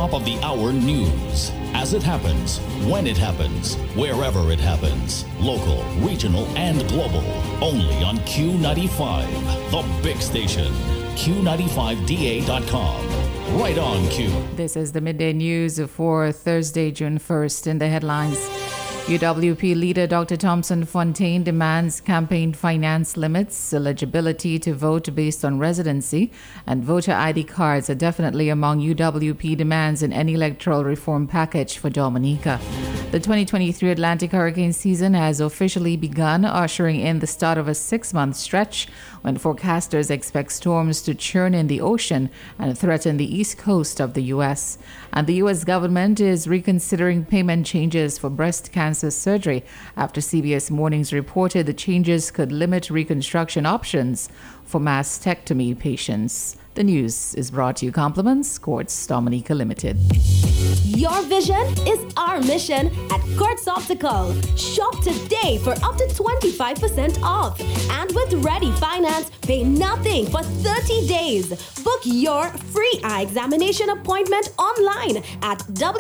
top of the hour news. As it happens, when it happens, wherever it happens. Local, regional, and global. Only on Q95, the big station. Q95DA.com. Right on Q. This is the midday news for Thursday, June 1st. In the headlines, UWP leader Dr. Thompson Fontaine demands campaign finance limits, eligibility to vote based on residency, and voter ID cards are definitely among UWP demands in any electoral reform package for Dominica. The 2023 Atlantic hurricane season has officially begun, ushering in the start of a 6-month stretch when forecasters expect storms to churn in the ocean and threaten the east coast of the U.S. And the U.S. government is reconsidering payment changes for breast cancer surgery after CBS Mornings reported the changes could limit reconstruction options for mastectomy patients. The news is brought to you compliments Quartz Dominica Limited. Your vision is our mission at Quartz Optical. Shop today for up to 25% off. And with Ready Finance, pay nothing for 30 days. Book your free eye examination appointment online at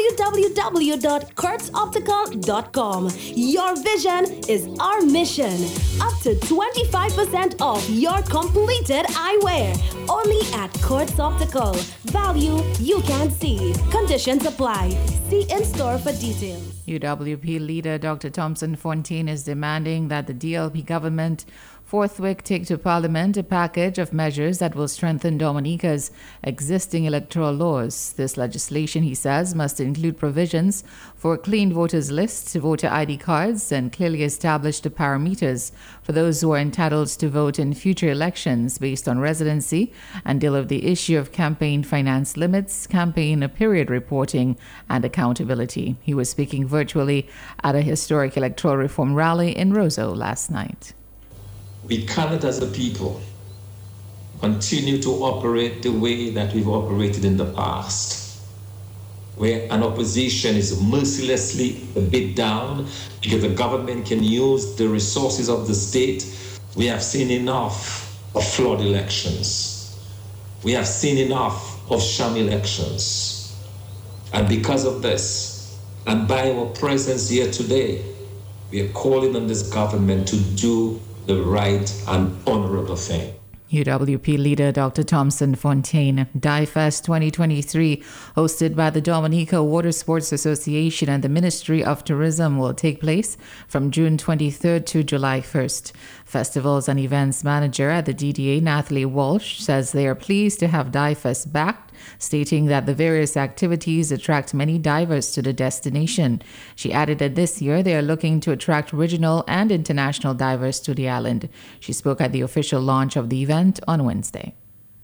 www.quartzoptical.com. Your vision is our mission. Up to 25% off your completed eyewear. Only at Quartz Optical. Value you can see. Conditions apply. See in store for details. UWP leader Dr. Thompson Fontaine is demanding that the DLP government forthwith take to Parliament a package of measures that will strengthen Dominica's existing electoral laws. This legislation, he says, must include provisions for a clean voters list, voter ID cards, and clearly establish the parameters for those who are entitled to vote in future elections based on residency, and deal with the issue of campaign finance limits, campaign period reporting, and accountability. He was speaking virtually at a historic electoral reform rally in Roseau last night. We cannot, as a people, continue to operate the way that we've operated in the past, where an opposition is mercilessly beat down because the government can use the resources of the state. We have seen enough of flawed elections. We have seen enough of sham elections. And because of this, and by our presence here today, we are calling on this government to do the right and honorable thing. UWP leader Dr. Thompson Fontaine. DIFEST 2023, hosted by the Dominica Water Sports Association and the Ministry of Tourism, will take place from June 23rd to July 1st. Festivals and Events Manager at the DDA, Nathalie Walsh, says they are pleased to have DIFEST back, stating that the various activities attract many divers to the destination. She added that this year they are looking to attract regional and international divers to the island. She spoke at the official launch of the event on Wednesday.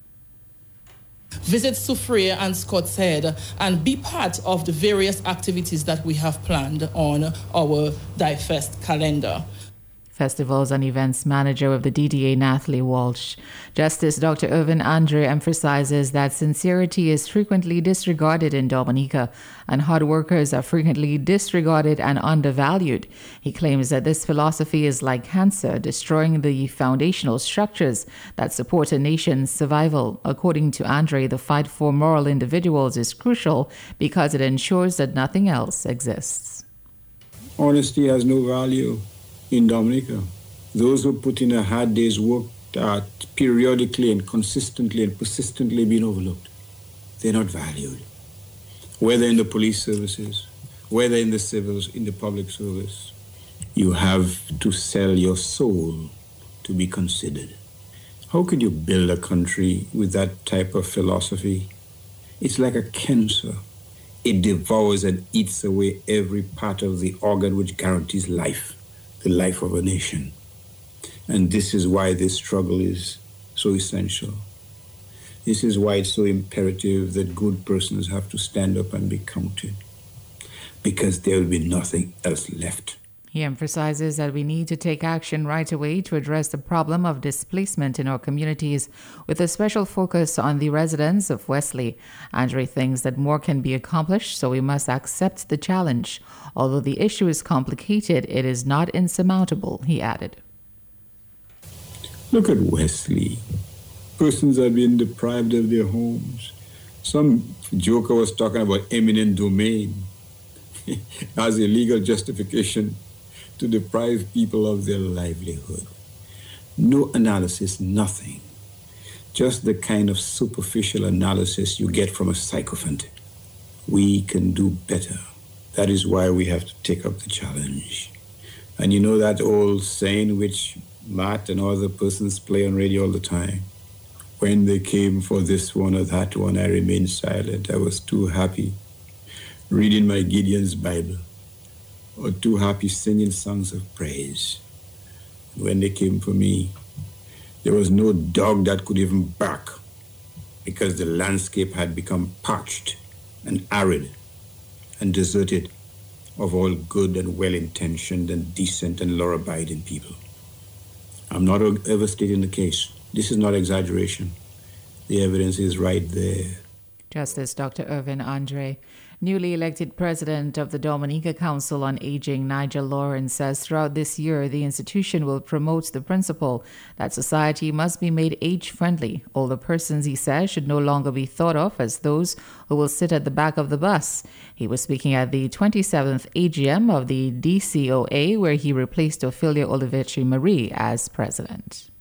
Visit Soufriere and Scott's Head and be part of the various activities that we have planned on our DIFEST calendar. Festivals and Events Manager of the DDA, Nathalie Walsh. Justice Dr. Irvin Andre emphasizes that sincerity is frequently disregarded in Dominica and hard workers are frequently disregarded and undervalued. He claims that this philosophy is like cancer, destroying the foundational structures that support a nation's survival. According to Andre, the fight for moral individuals is crucial because it ensures that nothing else exists. Honesty has no value in Dominica. Those who put in a hard day's work are periodically and consistently and persistently being overlooked. They're not valued. Whether in the police services, whether in the civils, in the public service, you have to sell your soul to be considered. How could you build a country with that type of philosophy? It's like a cancer. It devours and eats away every part of the organ which guarantees life. The life of a nation. And this is why this struggle is so essential. This is why it's so imperative that good persons have to stand up and be counted, because there will be nothing else left. He emphasizes that we need to take action right away to address the problem of displacement in our communities, with a special focus on the residents of Wesley. Andre thinks that more can be accomplished, so we must accept the challenge. Although the issue is complicated, it is not insurmountable, he added. Look at Wesley. Persons are being deprived of their homes. Some joker was talking about eminent domain as a legal justification to deprive people of their livelihood. No analysis, nothing. Just the kind of superficial analysis you get from a sycophant. We can do better. That is why we have to take up the challenge. And you know that old saying which Matt and other persons play on radio all the time? When they came for this one or that one, I remained silent. I was too happy reading my Gideon's Bible, or too happy singing songs of praise. When they came for me, there was no dog that could even bark, because the landscape had become parched and arid and deserted of all good and well-intentioned and decent and law-abiding people. I'm not overstating the case. This is not exaggeration. The evidence is right there. Justice Dr. Irvin Andre. Newly elected president of the Dominica Council on Aging, Nigel Lawrence, says throughout this year the institution will promote the principle that society must be made age-friendly. Older persons, he says, should no longer be thought of as those who will sit at the back of the bus. He was speaking at the 27th AGM of the DCOA, where he replaced Ophelia Olivetri Marie as president.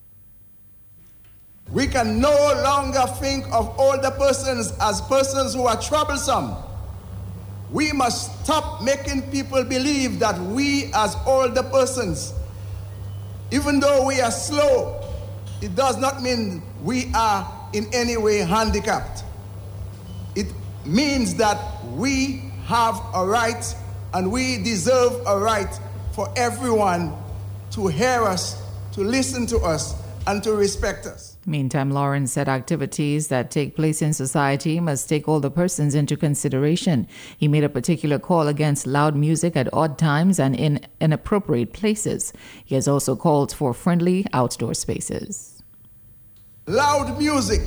We can no longer think of older persons as persons who are troublesome. We must stop making people believe that we as older persons, even though we are slow, it does not mean we are in any way handicapped. It means that we have a right and we deserve a right for everyone to hear us, to listen to us, and to respect us. Meantime, Lawrence said activities that take place in society must take older persons into consideration. He made a particular call against loud music at odd times and in inappropriate places. He has also called for friendly outdoor spaces. Loud music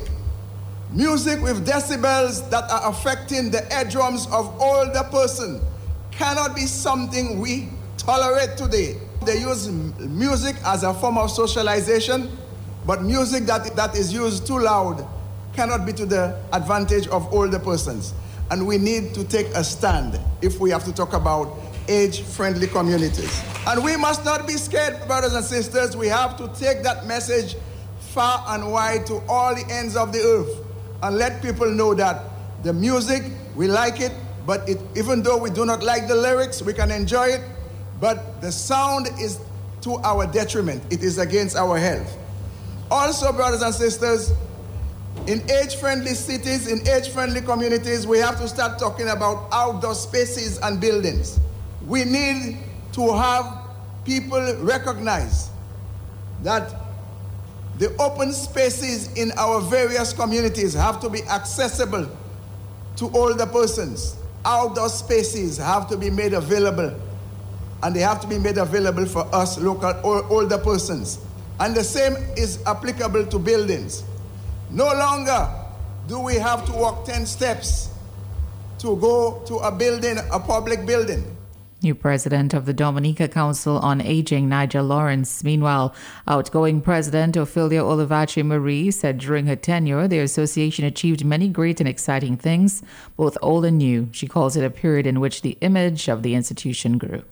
with decibels that are affecting the eardrums of older person cannot be something we tolerate today. They use music as a form of socialization, but music that is used too loud cannot be to the advantage of older persons. And we need to take a stand if we have to talk about age-friendly communities. And we must not be scared, brothers and sisters. We have to take that message far and wide to all the ends of the earth and let people know that the music, we like it, but even though we do not like the lyrics, we can enjoy it, but the sound is to our detriment. It is against our health. Also, brothers and sisters, in age-friendly cities, in age-friendly communities, we have to start talking about outdoor spaces and buildings. We need to have people recognize that the open spaces in our various communities have to be accessible to older persons. Outdoor spaces have to be made available, and they have to be made available for us local older persons. And the same is applicable to buildings. No longer do we have to walk 10 steps to go to a building, a public building. New president of the Dominica Council on Aging, Nigel Lawrence. Meanwhile, outgoing president Ophelia Olivetri Marie said during her tenure, the association achieved many great and exciting things, both old and new. She calls it a period in which the image of the institution grew.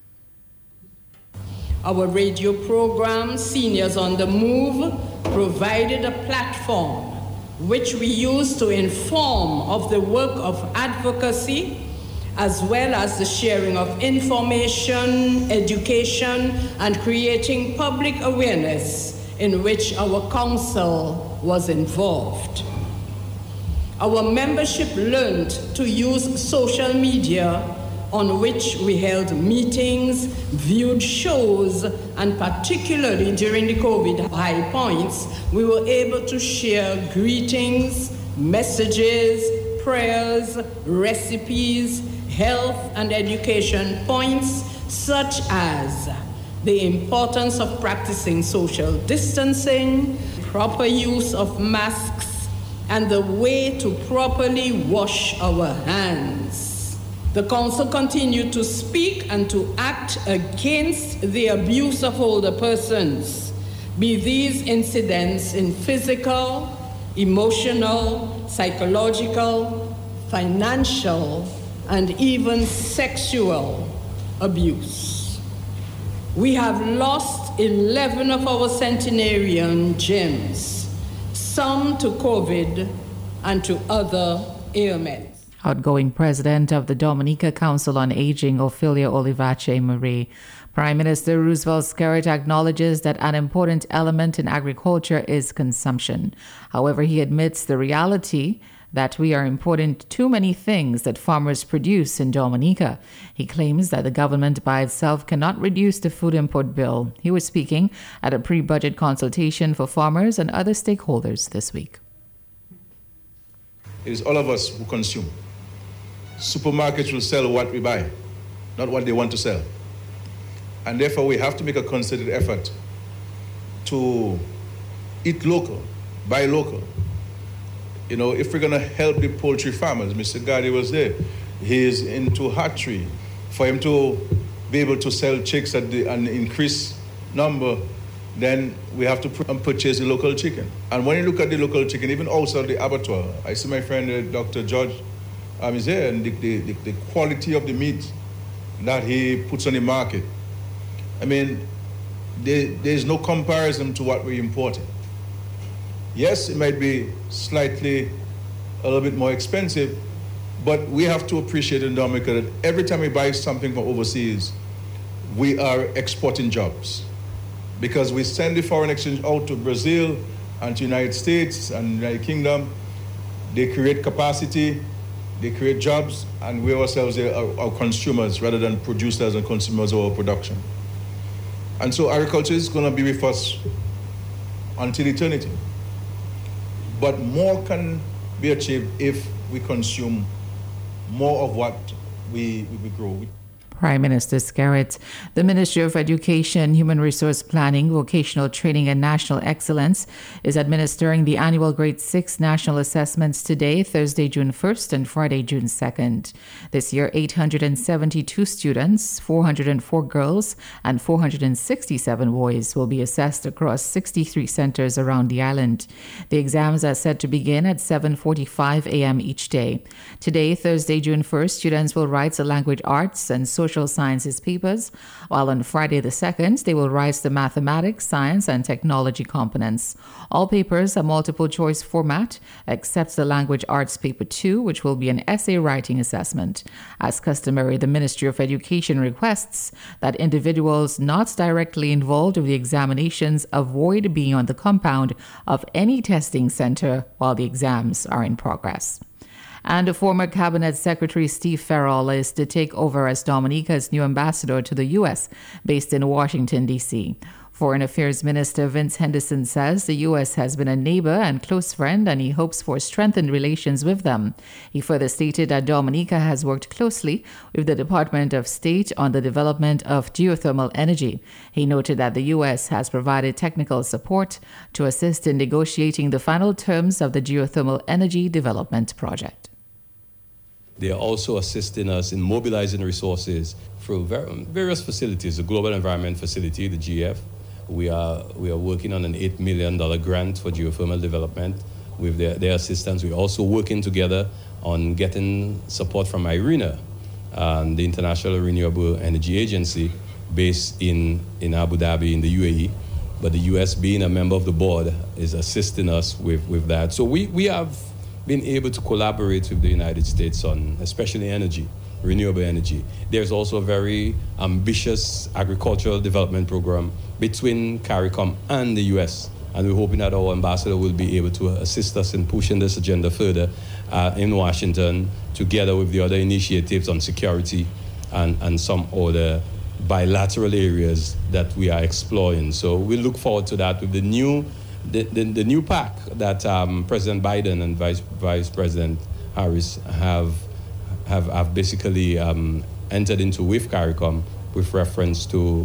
Our radio program, Seniors on the Move, provided a platform which we used to inform of the work of advocacy, as well as the sharing of information, education, and creating public awareness in which our council was involved. Our membership learned to use social media, on which we held meetings, viewed shows, and particularly during the COVID high points, we were able to share greetings, messages, prayers, recipes, health and education points, such as the importance of practicing social distancing, proper use of masks, and the way to properly wash our hands. The council continued to speak and to act against the abuse of older persons, be these incidents in physical, emotional, psychological, financial, and even sexual abuse. We have lost 11 of our centenarian gems, some to COVID and to other ailments. Outgoing President of the Dominica Council on Aging, Ophelia Olivache Marie. Prime Minister Roosevelt Skerritt acknowledges that an important element in agriculture is consumption. However, he admits the reality that we are importing too many things that farmers produce in Dominica. He claims that the government by itself cannot reduce the food import bill. He was speaking at a pre-budget consultation for farmers and other stakeholders this week. It is all of us who consume. Supermarkets will sell what we buy, not what they want to sell. And therefore, we have to make a concerted effort to eat local, buy local. You know, if we're going to help the poultry farmers, Mr. Gadi was there. He is into hatchery. For him to be able to sell chicks at an increased number, then we have to purchase the local chicken. And when you look at the local chicken, even outside the abattoir, I see my friend Dr. George is there, and the quality of the meat that he puts on the market. I mean, there's no comparison to what we're importing. Yes, it might be slightly a little bit more expensive, but we have to appreciate in Dominica that every time we buy something from overseas, we are exporting jobs. Because we send the foreign exchange out to Brazil and to the United States and the United Kingdom. They create capacity, they create jobs, and we ourselves are consumers rather than producers and consumers of our production. And so agriculture is going to be with us until eternity. But more can be achieved if we consume more of what we grow. Prime Minister Skerritt. The Ministry of Education, Human Resource Planning, Vocational Training and National Excellence is administering the annual Grade 6 National Assessments today, Thursday, June 1st and Friday, June 2nd. This year, 872 students, 404 girls and 467 boys will be assessed across 63 centers around the island. The exams are set to begin at 7:45 a.m. each day. Today, Thursday, June 1st, students will write the language arts and social sciences papers, while on Friday the 2nd, they will write the mathematics, science, and technology components. All papers are multiple choice format, except the language arts paper 2, which will be an essay writing assessment. As customary, the Ministry of Education requests that individuals not directly involved with the examinations avoid being on the compound of any testing center while the exams are in progress. And former Cabinet Secretary Steve Farrell is to take over as Dominica's new ambassador to the U.S., based in Washington, D.C. Foreign Affairs Minister Vince Henderson says the U.S. has been a neighbor and close friend, and he hopes for strengthened relations with them. He further stated that Dominica has worked closely with the Department of State on the development of geothermal energy. He noted that the U.S. has provided technical support to assist in negotiating the final terms of the geothermal energy development project. They are also assisting us in mobilizing resources through various facilities, the Global Environment Facility, the GF. We are working on an $8 million grant for geothermal development with their assistance. We're also working together on getting support from IRENA, the International Renewable Energy Agency, based in Abu Dhabi in the UAE. But the US, being a member of the board, is assisting us with that. So we have been able to collaborate with the United States on especially energy, renewable energy. There's also a very ambitious agricultural development program between CARICOM and the US. And we're hoping that our ambassador will be able to assist us in pushing this agenda further in Washington, together with the other initiatives on security and some other bilateral areas that we are exploring. So we look forward to that with the new pact that President Biden and Vice President Harris have basically entered into with CARICOM with reference to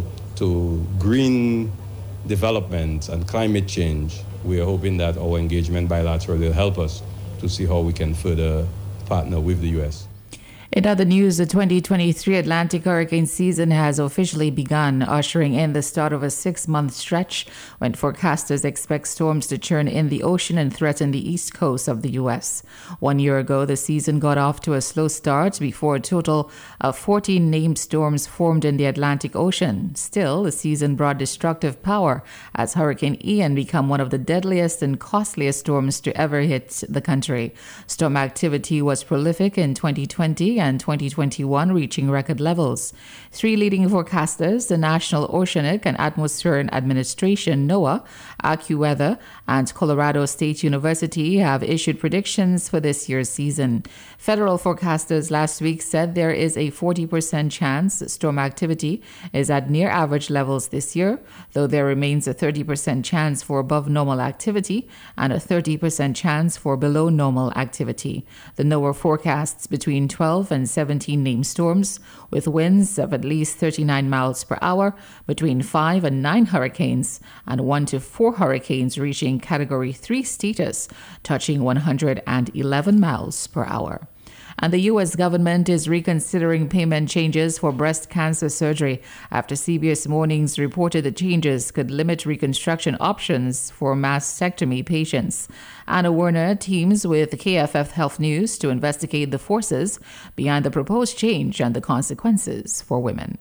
green development and climate change. We are hoping that our engagement bilateral will help us to see how we can further partner with the U.S. In other news, the 2023 Atlantic hurricane season has officially begun, ushering in the start of a 6-month stretch when forecasters expect storms to churn in the ocean and threaten the east coast of the U.S. 1 year ago, the season got off to a slow start before a total of 14 named storms formed in the Atlantic Ocean. Still, the season brought destructive power as Hurricane Ian became one of the deadliest and costliest storms to ever hit the country. Storm activity was prolific in 2020 and 2021, reaching record levels. 3 leading forecasters, the National Oceanic and Atmospheric Administration, NOAA, AccuWeather, and Colorado State University have issued predictions for this year's season. Federal forecasters last week said there is a 40% chance storm activity is at near average levels this year, though there remains a 30% chance for above normal activity and a 30% chance for below normal activity. The NOAA forecasts between 12 and 17 named storms, with winds of at least 39 miles per hour, between 5 and 9 hurricanes, and 1 to 4 hurricanes reaching Category 3 status, touching 111 miles per hour. And the U.S. government is reconsidering payment changes for breast cancer surgery after CBS Mornings reported the changes could limit reconstruction options for mastectomy patients. Anna Werner teams with KFF Health News to investigate the forces behind the proposed change and the consequences for women.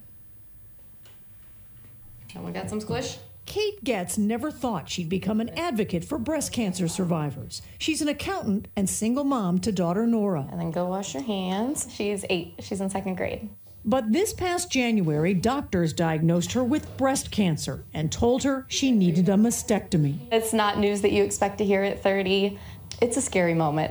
We got some squish? Kate Getz never thought she'd become an advocate for breast cancer survivors. She's an accountant and single mom to daughter Nora. And then go wash your hands. She's 8. She's in 2nd grade. But this past January, doctors diagnosed her with breast cancer and told her she needed a mastectomy. It's not news that you expect to hear at 30. It's a scary moment.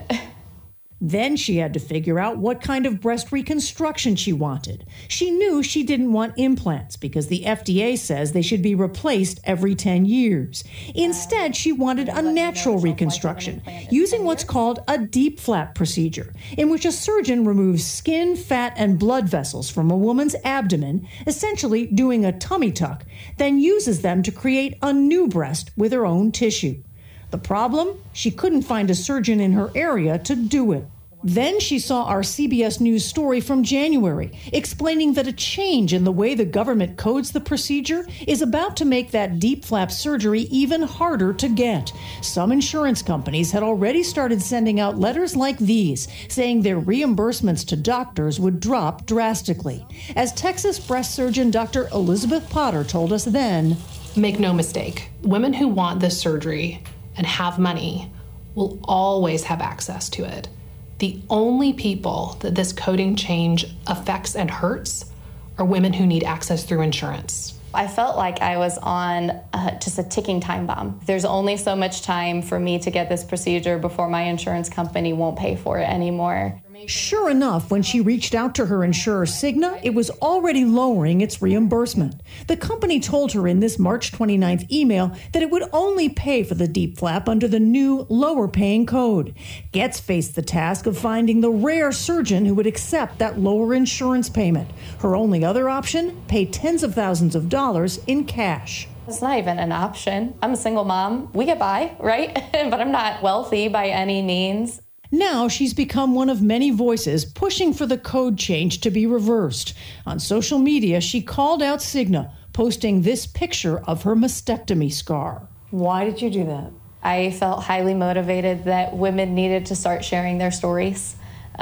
Then she had to figure out what kind of breast reconstruction she wanted. She knew she didn't want implants because the FDA says they should be replaced every 10 years. Instead, she wanted a natural reconstruction using what's called a DIEP flap procedure, in which a surgeon removes skin, fat, and blood vessels from a woman's abdomen, essentially doing a tummy tuck, then uses them to create a new breast with her own tissue. The problem? She couldn't find a surgeon in her area to do it. Then she saw our CBS News story from January, explaining that a change in the way the government codes the procedure is about to make that DIEP flap surgery even harder to get. Some insurance companies had already started sending out letters like these, saying their reimbursements to doctors would drop drastically. As Texas breast surgeon Dr. Elizabeth Potter told us then, "Make no mistake, women who want this surgery and have money will always have access to it. The only people that this coding change affects and hurts are women who need access through insurance." I felt like I was on just a ticking time bomb. There's only so much time for me to get this procedure before my insurance company won't pay for it anymore. Sure enough, when she reached out to her insurer, Cigna, it was already lowering its reimbursement. The company told her in this March 29th email that it would only pay for the DIEP flap under the new, lower-paying code. Getz faced the task of finding the rare surgeon who would accept that lower insurance payment. Her only other option? Pay tens of thousands of dollars in cash. It's not even an option. I'm a single mom. We get by, right? But I'm not wealthy by any means. Now she's become one of many voices pushing for the code change to be reversed. On social media, she called out Cigna, posting this picture of her mastectomy scar. Why did you do that? I felt highly motivated that women needed to start sharing their stories.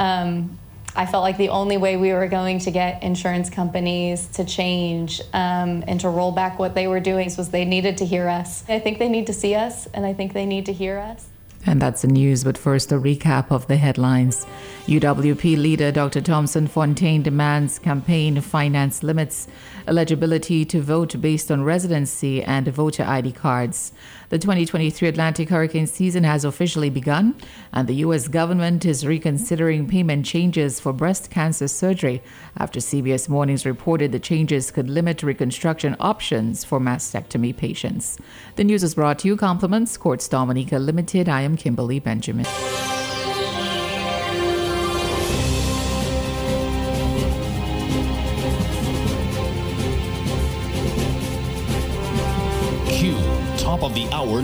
I felt like the only way we were going to get insurance companies to change and to roll back what they were doing was they needed to hear us. I think they need to see us, and I think they need to hear us. And that's the news, but first a recap of the headlines. UWP leader Dr. Thompson Fontaine demands campaign finance limits, eligibility to vote based on residency, and voter ID cards. The 2023 Atlantic hurricane season has officially begun, and the U.S. government is reconsidering payment changes for breast cancer surgery after CBS Mornings reported the changes could limit reconstruction options for mastectomy patients. The news is brought to you compliments Courts Dominica Limited. I am Kimberly Benjamin. Q, top of the hour.